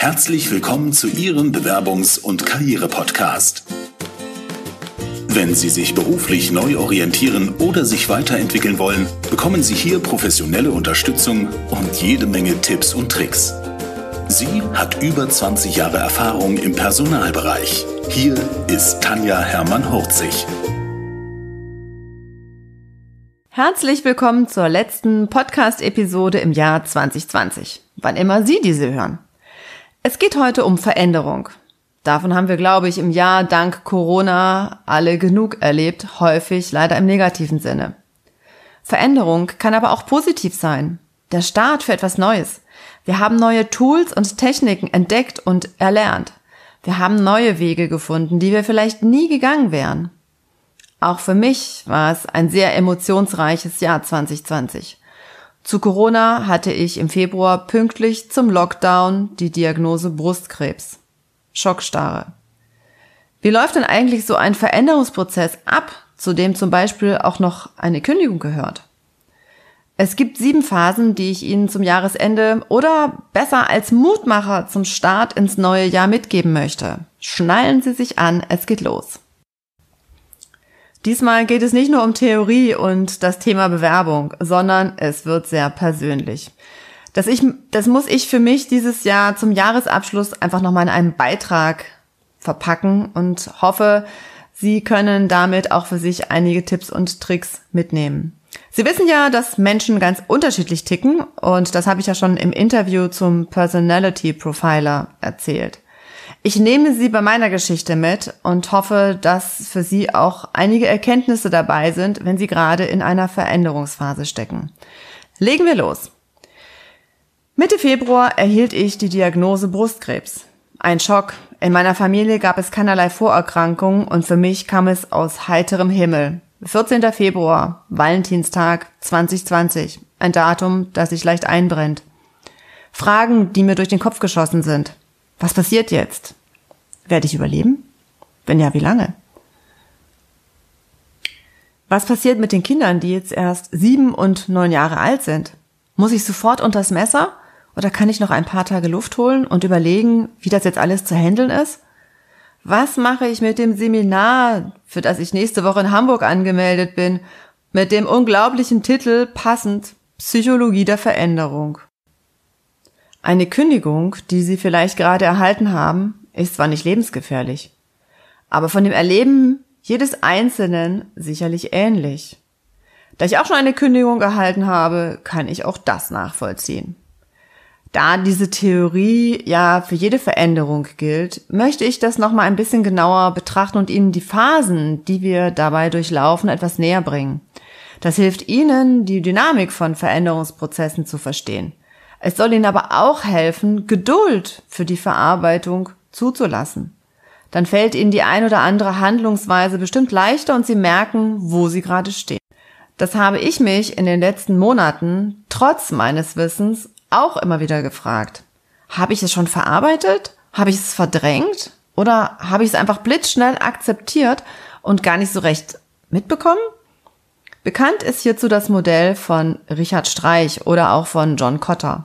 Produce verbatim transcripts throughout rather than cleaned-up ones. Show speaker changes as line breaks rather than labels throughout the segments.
Herzlich willkommen zu Ihrem Bewerbungs- und Karriere-Podcast. Wenn Sie sich beruflich neu orientieren oder sich weiterentwickeln wollen, bekommen Sie hier professionelle Unterstützung und jede Menge Tipps und Tricks. Sie hat über zwanzig Jahre Erfahrung im Personalbereich. Hier ist Tanja Hermann-Hurzig.
Herzlich willkommen zur letzten Podcast-Episode im Jahr zwanzig zwanzig, wann immer Sie diese hören. Es geht heute um Veränderung. Davon haben wir, glaube ich, im Jahr dank Corona alle genug erlebt, häufig leider im negativen Sinne. Veränderung kann aber auch positiv sein. Der Start für etwas Neues. Wir haben neue Tools und Techniken entdeckt und erlernt. Wir haben neue Wege gefunden, die wir vielleicht nie gegangen wären. Auch für mich war es ein sehr emotionsreiches Jahr zwanzig zwanzig. Zu Corona hatte ich im Februar pünktlich zum Lockdown die Diagnose Brustkrebs. Schockstarre. Wie läuft denn eigentlich so ein Veränderungsprozess ab, zu dem zum Beispiel auch noch eine Kündigung gehört? Es gibt sieben Phasen, die ich Ihnen zum Jahresende oder besser als Mutmacher zum Start ins neue Jahr mitgeben möchte. Schnallen Sie sich an, es geht los. Diesmal geht es nicht nur um Theorie und das Thema Bewerbung, sondern es wird sehr persönlich. Das, ich, das muss ich für mich dieses Jahr zum Jahresabschluss einfach nochmal in einem Beitrag verpacken und hoffe, Sie können damit auch für sich einige Tipps und Tricks mitnehmen. Sie wissen ja, dass Menschen ganz unterschiedlich ticken und das habe ich ja schon im Interview zum Personality Profiler erzählt. Ich nehme Sie bei meiner Geschichte mit und hoffe, dass für Sie auch einige Erkenntnisse dabei sind, wenn Sie gerade in einer Veränderungsphase stecken. Legen wir los. Mitte Februar erhielt ich die Diagnose Brustkrebs. Ein Schock. In meiner Familie gab es keinerlei Vorerkrankungen und für mich kam es aus heiterem Himmel. vierzehnter Februar, Valentinstag zwanzig zwanzig. Ein Datum, das sich leicht einbrennt. Fragen, die mir durch den Kopf geschossen sind. Was passiert jetzt? Werde ich überleben? Wenn ja, wie lange? Was passiert mit den Kindern, die jetzt erst sieben und neun Jahre alt sind? Muss ich sofort unters Messer? Oder kann ich noch ein paar Tage Luft holen und überlegen, wie das jetzt alles zu handeln ist? Was mache ich mit dem Seminar, für das ich nächste Woche in Hamburg angemeldet bin, mit dem unglaublichen Titel passend Psychologie der Veränderung? Eine Kündigung, die Sie vielleicht gerade erhalten haben, ist zwar nicht lebensgefährlich, aber von dem Erleben jedes Einzelnen sicherlich ähnlich. Da ich auch schon eine Kündigung erhalten habe, kann ich auch das nachvollziehen. Da diese Theorie ja für jede Veränderung gilt, möchte ich das nochmal ein bisschen genauer betrachten und Ihnen die Phasen, die wir dabei durchlaufen, etwas näher bringen. Das hilft Ihnen, die Dynamik von Veränderungsprozessen zu verstehen. Es soll Ihnen aber auch helfen, Geduld für die Verarbeitung zuzulassen. Dann fällt Ihnen die ein oder andere Handlungsweise bestimmt leichter und Sie merken, wo Sie gerade stehen. Das habe ich mich in den letzten Monaten, trotz meines Wissens, auch immer wieder gefragt. Habe ich es schon verarbeitet? Habe ich es verdrängt? Oder habe ich es einfach blitzschnell akzeptiert und gar nicht so recht mitbekommen? Bekannt ist hierzu das Modell von Richard Streich oder auch von John Kotter.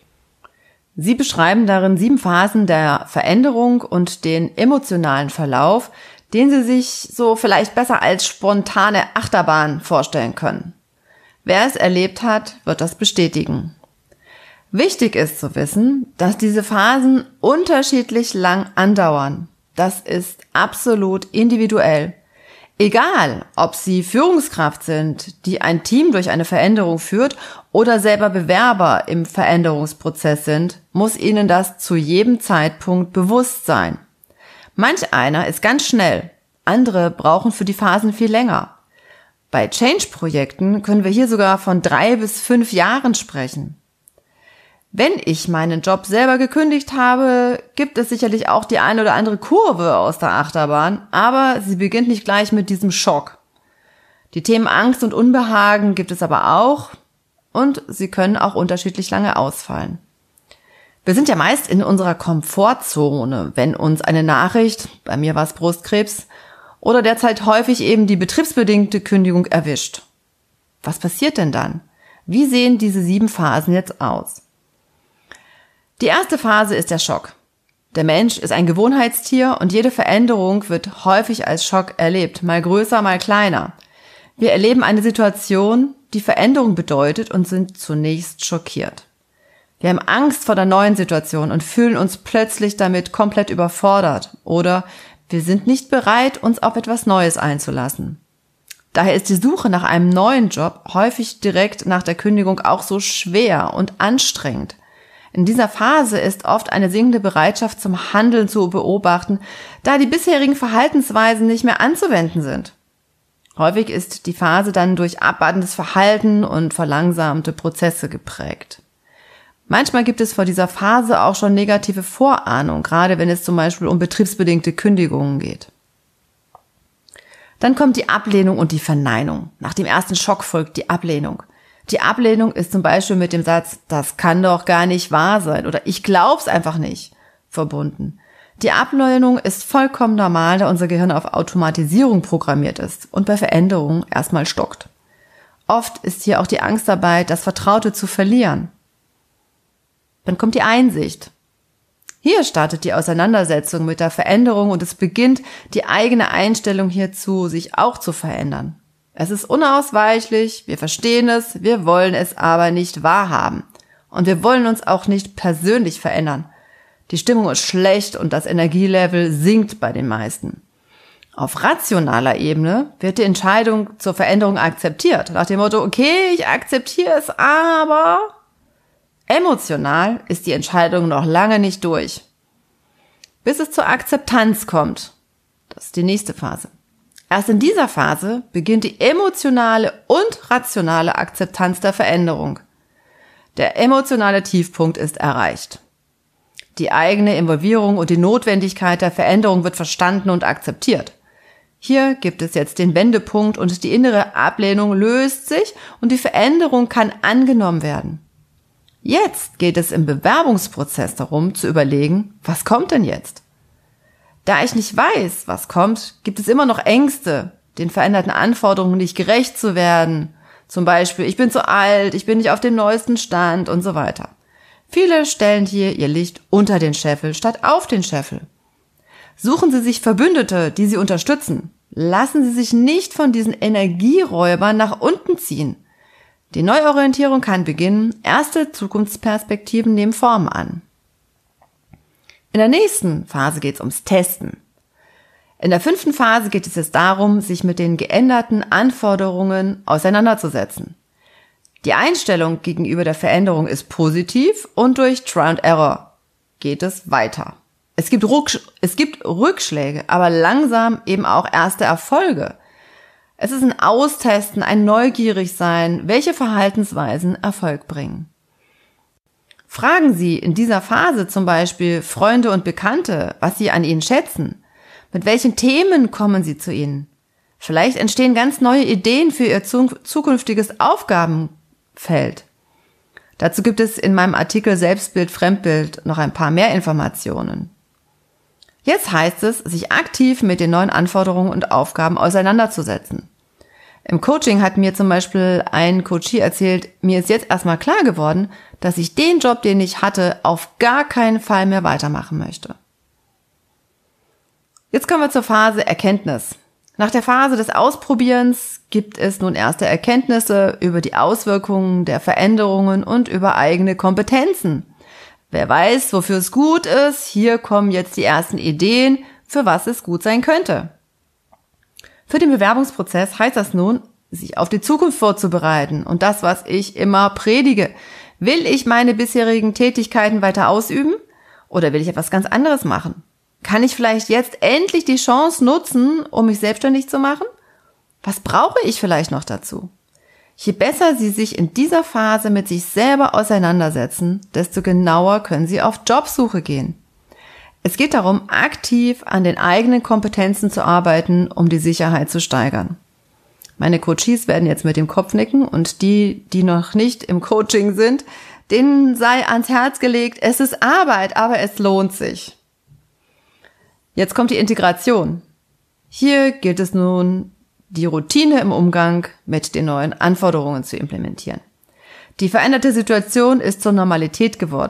Sie beschreiben darin sieben Phasen der Veränderung und den emotionalen Verlauf, den Sie sich so vielleicht besser als spontane Achterbahn vorstellen können. Wer es erlebt hat, wird das bestätigen. Wichtig ist zu wissen, dass diese Phasen unterschiedlich lang andauern. Das ist absolut individuell. Egal, ob Sie Führungskraft sind, die ein Team durch eine Veränderung führt, oder selber Bewerber im Veränderungsprozess sind, muss Ihnen das zu jedem Zeitpunkt bewusst sein. Manch einer ist ganz schnell, andere brauchen für die Phasen viel länger. Bei Change-Projekten können wir hier sogar von drei bis fünf Jahren sprechen. Wenn ich meinen Job selber gekündigt habe, gibt es sicherlich auch die eine oder andere Kurve aus der Achterbahn, aber sie beginnt nicht gleich mit diesem Schock. Die Themen Angst und Unbehagen gibt es aber auch und sie können auch unterschiedlich lange ausfallen. Wir sind ja meist in unserer Komfortzone, wenn uns eine Nachricht, bei mir war es Brustkrebs, oder derzeit häufig eben die betriebsbedingte Kündigung erwischt. Was passiert denn dann? Wie sehen diese sieben Phasen jetzt aus? Die erste Phase ist der Schock. Der Mensch ist ein Gewohnheitstier und jede Veränderung wird häufig als Schock erlebt, mal größer, mal kleiner. Wir erleben eine Situation, die Veränderung bedeutet und sind zunächst schockiert. Wir haben Angst vor der neuen Situation und fühlen uns plötzlich damit komplett überfordert oder wir sind nicht bereit, uns auf etwas Neues einzulassen. Daher ist die Suche nach einem neuen Job häufig direkt nach der Kündigung auch so schwer und anstrengend. In dieser Phase ist oft eine sinkende Bereitschaft zum Handeln zu beobachten, da die bisherigen Verhaltensweisen nicht mehr anzuwenden sind. Häufig ist die Phase dann durch abwartendes Verhalten und verlangsamte Prozesse geprägt. Manchmal gibt es vor dieser Phase auch schon negative Vorahnung, gerade wenn es zum Beispiel um betriebsbedingte Kündigungen geht. Dann kommt die Ablehnung und die Verneinung. Nach dem ersten Schock folgt die Ablehnung. Die Ablehnung ist zum Beispiel mit dem Satz, das kann doch gar nicht wahr sein oder ich glaub's einfach nicht, verbunden. Die Ablehnung ist vollkommen normal, da unser Gehirn auf Automatisierung programmiert ist und bei Veränderungen erstmal stockt. Oft ist hier auch die Angst dabei, das Vertraute zu verlieren. Dann kommt die Einsicht. Hier startet die Auseinandersetzung mit der Veränderung und es beginnt, die eigene Einstellung hierzu sich auch zu verändern. Es ist unausweichlich, wir verstehen es, wir wollen es aber nicht wahrhaben. Und wir wollen uns auch nicht persönlich verändern. Die Stimmung ist schlecht und das Energielevel sinkt bei den meisten. Auf rationaler Ebene wird die Entscheidung zur Veränderung akzeptiert. Nach dem Motto, okay, ich akzeptiere es, aber emotional ist die Entscheidung noch lange nicht durch. Bis es zur Akzeptanz kommt. Das ist die nächste Phase. Erst in dieser Phase beginnt die emotionale und rationale Akzeptanz der Veränderung. Der emotionale Tiefpunkt ist erreicht. Die eigene Involvierung und die Notwendigkeit der Veränderung wird verstanden und akzeptiert. Hier gibt es jetzt den Wendepunkt und die innere Ablehnung löst sich und die Veränderung kann angenommen werden. Jetzt geht es im Bewerbungsprozess darum, zu überlegen, was kommt denn jetzt? Da ich nicht weiß, was kommt, gibt es immer noch Ängste, den veränderten Anforderungen nicht gerecht zu werden. Zum Beispiel, ich bin zu alt, ich bin nicht auf dem neuesten Stand und so weiter. Viele stellen hier ihr Licht unter den Scheffel statt auf den Scheffel. Suchen Sie sich Verbündete, die Sie unterstützen. Lassen Sie sich nicht von diesen Energieräubern nach unten ziehen. Die Neuorientierung kann beginnen, erste Zukunftsperspektiven nehmen Form an. In der nächsten Phase geht es ums Testen. In der fünften Phase geht es jetzt darum, sich mit den geänderten Anforderungen auseinanderzusetzen. Die Einstellung gegenüber der Veränderung ist positiv und durch Try and Error geht es weiter. Es gibt, Ruck, es gibt Rückschläge, aber langsam eben auch erste Erfolge. Es ist ein Austesten, ein Neugierigsein, welche Verhaltensweisen Erfolg bringen. Fragen Sie in dieser Phase zum Beispiel Freunde und Bekannte, was sie an Ihnen schätzen. Mit welchen Themen kommen sie zu Ihnen? Vielleicht entstehen ganz neue Ideen für Ihr zukünftiges Aufgabenfeld. Dazu gibt es in meinem Artikel Selbstbild, Fremdbild noch ein paar mehr Informationen. Jetzt heißt es, sich aktiv mit den neuen Anforderungen und Aufgaben auseinanderzusetzen. Im Coaching hat mir zum Beispiel ein Coachie erzählt, mir ist jetzt erstmal klar geworden, dass ich den Job, den ich hatte, auf gar keinen Fall mehr weitermachen möchte. Jetzt kommen wir zur Phase Erkenntnis. Nach der Phase des Ausprobierens gibt es nun erste Erkenntnisse über die Auswirkungen der Veränderungen und über eigene Kompetenzen. Wer weiß, wofür es gut ist, hier kommen jetzt die ersten Ideen, für was es gut sein könnte. Für den Bewerbungsprozess heißt das nun, sich auf die Zukunft vorzubereiten und das, was ich immer predige. Will ich meine bisherigen Tätigkeiten weiter ausüben oder will ich etwas ganz anderes machen? Kann ich vielleicht jetzt endlich die Chance nutzen, um mich selbstständig zu machen? Was brauche ich vielleicht noch dazu? Je besser Sie sich in dieser Phase mit sich selber auseinandersetzen, desto genauer können Sie auf Jobsuche gehen. Es geht darum, aktiv an den eigenen Kompetenzen zu arbeiten, um die Sicherheit zu steigern. Meine Coaches werden jetzt mit dem Kopf nicken und die, die noch nicht im Coaching sind, denen sei ans Herz gelegt, es ist Arbeit, aber es lohnt sich. Jetzt kommt die Integration. Hier gilt es nun, die Routine im Umgang mit den neuen Anforderungen zu implementieren. Die veränderte Situation ist zur Normalität geworden.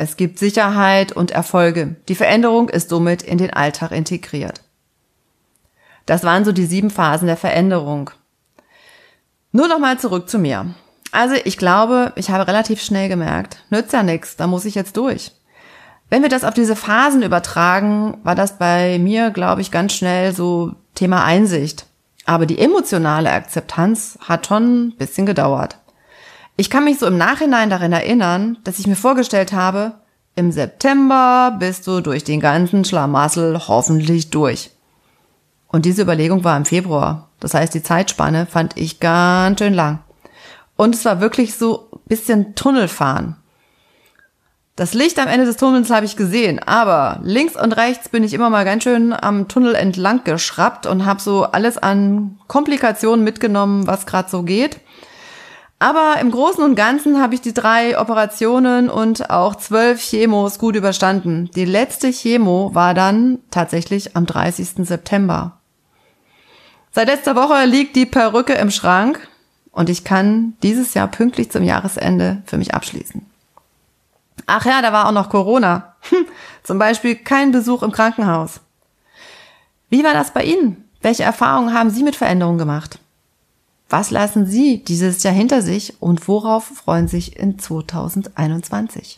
Es gibt Sicherheit und Erfolge. Die Veränderung ist somit in den Alltag integriert. Das waren so die sieben Phasen der Veränderung. Nur noch mal zurück zu mir. Also ich glaube, ich habe relativ schnell gemerkt, nützt ja nichts, da muss ich jetzt durch. Wenn wir das auf diese Phasen übertragen, war das bei mir, glaube ich, ganz schnell so Thema Einsicht. Aber die emotionale Akzeptanz hat schon ein bisschen gedauert. Ich kann mich so im Nachhinein daran erinnern, dass ich mir vorgestellt habe, im September bist du durch den ganzen Schlamassel hoffentlich durch. Und diese Überlegung war im Februar. Das heißt, die Zeitspanne fand ich ganz schön lang. Und es war wirklich so ein bisschen Tunnelfahren. Das Licht am Ende des Tunnels habe ich gesehen, aber links und rechts bin ich immer mal ganz schön am Tunnel entlang geschraubt und habe so alles an Komplikationen mitgenommen, was gerade so geht. Aber im Großen und Ganzen habe ich die drei Operationen und auch zwölf Chemos gut überstanden. Die letzte Chemo war dann tatsächlich am dreißigsten September. Seit letzter Woche liegt die Perücke im Schrank und ich kann dieses Jahr pünktlich zum Jahresende für mich abschließen. Ach ja, da war auch noch Corona. Hm, zum Beispiel kein Besuch im Krankenhaus. Wie war das bei Ihnen? Welche Erfahrungen haben Sie mit Veränderungen gemacht? Was lassen Sie dieses Jahr hinter sich und worauf freuen Sie sich in zweitausendeinundzwanzig?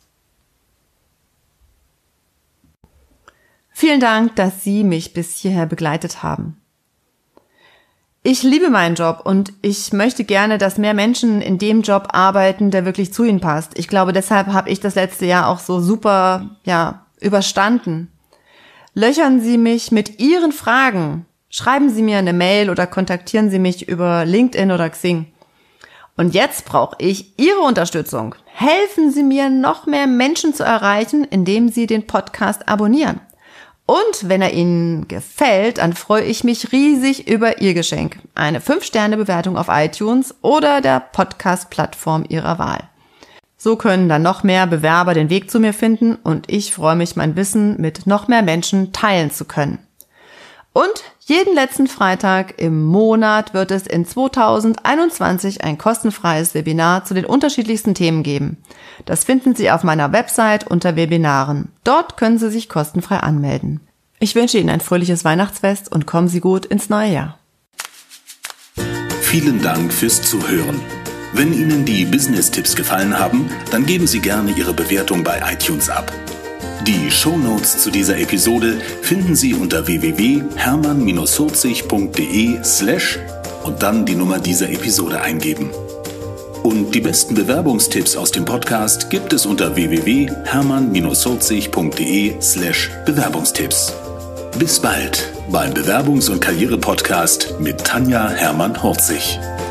Vielen Dank, dass Sie mich bis hierher begleitet haben. Ich liebe meinen Job und ich möchte gerne, dass mehr Menschen in dem Job arbeiten, der wirklich zu ihnen passt. Ich glaube, deshalb habe ich das letzte Jahr auch so super, ja, überstanden. Löchern Sie mich mit Ihren Fragen. Schreiben Sie mir eine Mail oder kontaktieren Sie mich über LinkedIn oder Xing. Und jetzt brauche ich Ihre Unterstützung. Helfen Sie mir, noch mehr Menschen zu erreichen, indem Sie den Podcast abonnieren. Und wenn er Ihnen gefällt, dann freue ich mich riesig über Ihr Geschenk. Eine fünf Sterne Bewertung auf iTunes oder der Podcast-Plattform Ihrer Wahl. So können dann noch mehr Bewerber den Weg zu mir finden und ich freue mich, mein Wissen mit noch mehr Menschen teilen zu können. Und jeden letzten Freitag im Monat wird es in zweitausendeinundzwanzig ein kostenfreies Webinar zu den unterschiedlichsten Themen geben. Das finden Sie auf meiner Website unter Webinaren. Dort können Sie sich kostenfrei anmelden. Ich wünsche Ihnen ein fröhliches Weihnachtsfest und kommen Sie gut ins neue Jahr.
Vielen Dank fürs Zuhören. Wenn Ihnen die Business-Tipps gefallen haben, dann geben Sie gerne Ihre Bewertung bei iTunes ab. Die Shownotes zu dieser Episode finden Sie unter w w w punkt hermann vierzig punkt de slash und dann die Nummer dieser Episode eingeben. Und die besten Bewerbungstipps aus dem Podcast gibt es unter w w w punkt hermann vierzig punkt de slash Bewerbungstipps. Bis bald beim Bewerbungs- und Karriere-Podcast mit Tanja Hermann-Horzig.